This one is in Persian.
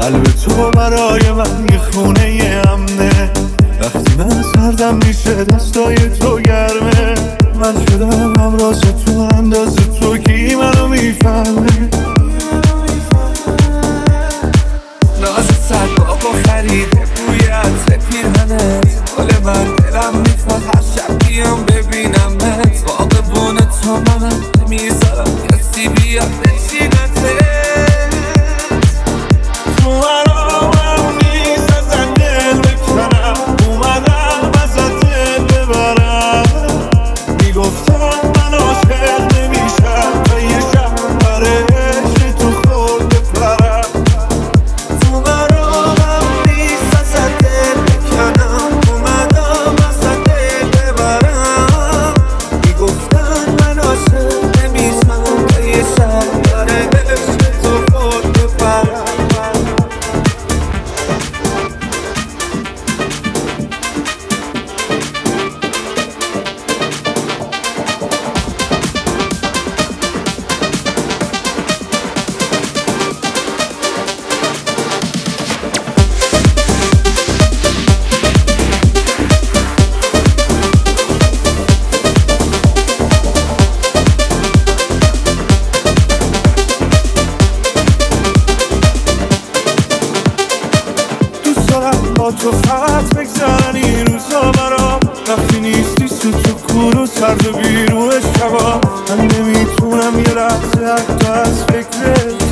قلب تو برای من یه خونه امنه. وقتی من سردم میشه دستای تو گرمه. من شدم همراز تو اندازه تو کی منو میفهمه. ناز سر بابا خریده بوی عطر پیرهنت. حال من دلم میخواد هر شب بیام ببینمت. باغبون تو منم نمیذارم کسی بیاد بشینته. تو مرامم نیست ازت دل بکنم. اومدم ازت دل ببرم. میگفتم من عاشق نمیشم تا یه شب برای عشق تو خورد بپرم. تو مرامم نیست ازت دل بکنم. اومدم ازت دل ببرم. میگفتم من عاشق نمیشم تا یه شب برای عشق تو خورد بپرم. با تو فقط بگذرن این روزا برام. وقتی نیستی تو کور و سرد و بیرون شبا. من نمیتونم یه لحظه حتی از فکرت